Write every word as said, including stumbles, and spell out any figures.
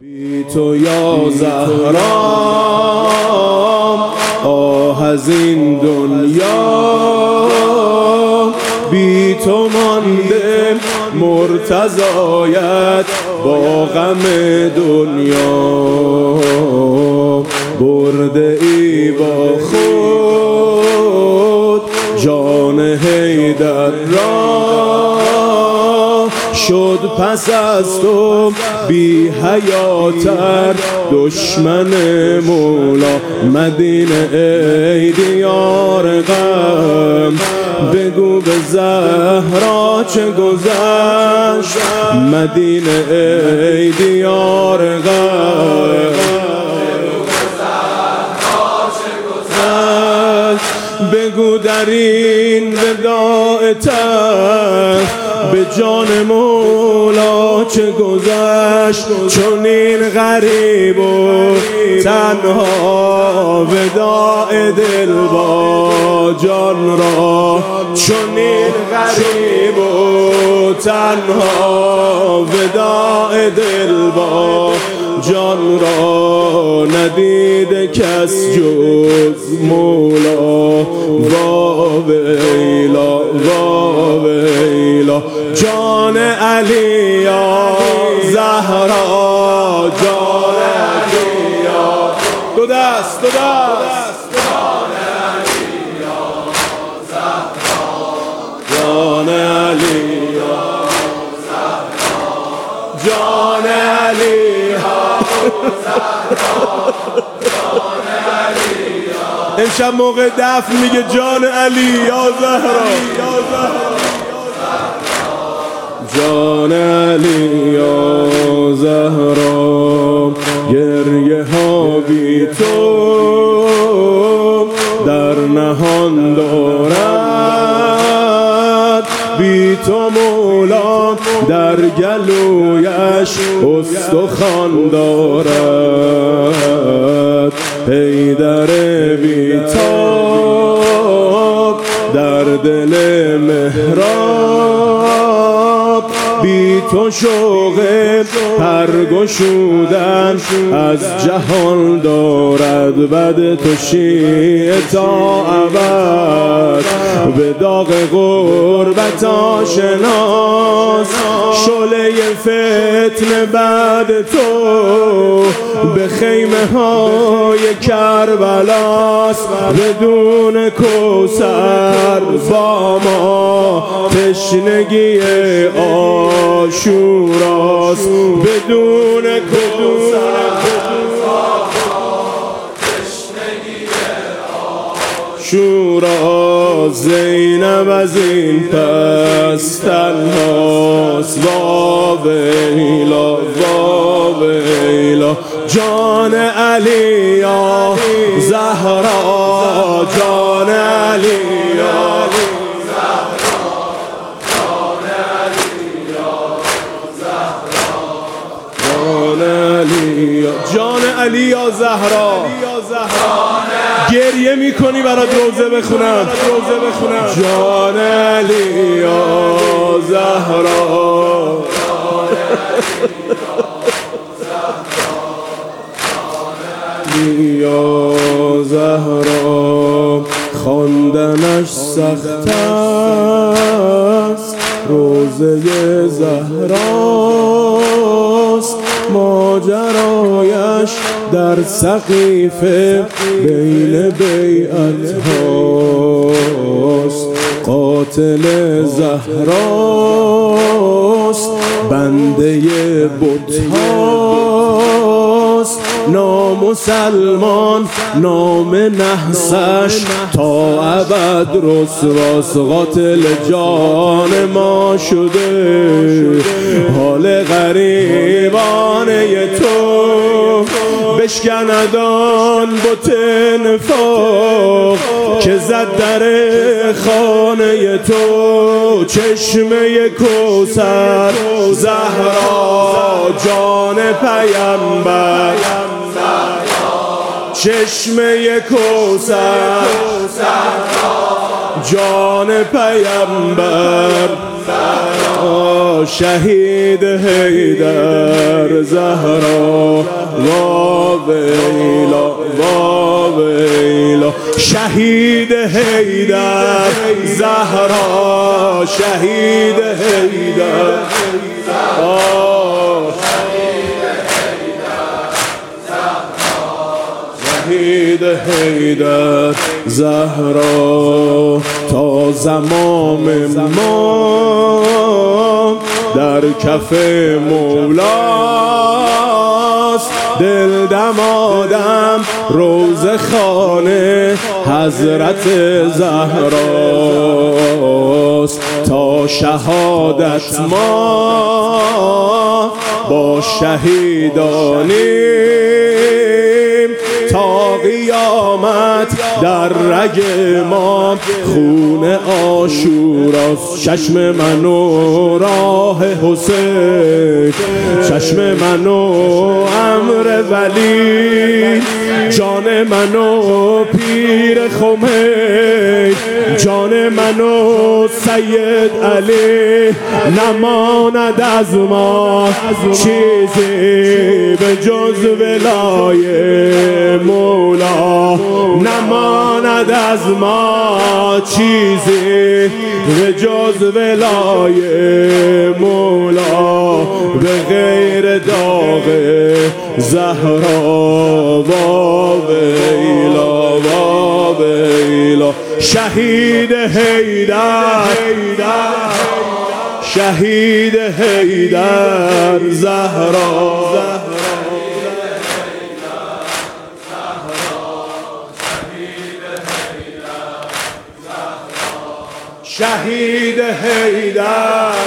بی تو یا زهرا آه از این دنیا، بی تو مانده مرتضایت با غم دنیا. برده ای با خود جان حیدر را، شد پس از تو بی حیاتر دشمن مولا. مدینه ای دیار غم، بگو به زهرا چه گذشت. مدینه ای دیار غم، بگو در این وداع تلخ به جان مولا چه گذشت. چون این غریب و تنها وداع دل با جان را، چون این غریب و تنها وداع دل با جان را، ندیده کس جز مولا. وا ویلا وا ویلا، جان علی یا زهرا، جان علی یا دو دست دو دست، جان علی یا زهرا، جان علی یا زهرا، جان علی یا زهرا، جان علی یا. امشب موقع دفن میگه جان علی یا زهرا، جان علی یا زهرا. گریه ها بی تو در نهان دارد، بی تو مولا در گلویش استخوان دارد. حیدر بی تاب در دل محراب، بی تو شوق پرگشودن از جهان دارد. بد تو شیعه تا ابد به داغ غربت آشناس. شعله فتنه بعد تو به خیمه های کربلاست. بدون کوثر با ما تشنگی آشوراست. بدون کوثر شورا، زینب از این پس تنهاست. وا ویلا وا ویلا، جان علی یا زهرا، جان علی یا زهرا، جان علی یا زهرا، جان علی یا جان علی یا زهرا. گریه میکنی برات روزه بخونم، جان علی یا زهرا، یا زهرا. خواندنش سخت است، روزه زهراست. ماجرایش در سقیفه بین بیعت هاست. قاتل زهراست، بنده بت هاست. نامسلمان نام نحسش تا ابد رسواست. قاتل جان ما شده حال غریبانه تو. بشکندان بت نفاق که زد در خانه تو. چشمه کوثر زهرا، جان پیامبر، چشمه کوثر جان پیامبر. شهید حیدر زهرا وا ویلا وا ویلا شهید حیدر زهرا شهید حیدر شهید حیدر زهرا تا زمام ما در کف مولاست، دل دمادم روز خانه حضرت زهراست. تا شهادت ما با شهیدانیم، تا قیامت در رگ ما خون عاشوراست. چشم من و راه حسین، چشم من و امر ولی، جان من و پیر خمین، جان من و سید علی. نماند از ما چیزی به جز ولای مولا، نماند از ما چیزی به جز ولای مولا. به غیر داغ زهرا وا ویلا وا ویلا شهید حیدر شهید حیدر زهرا شهید حیدر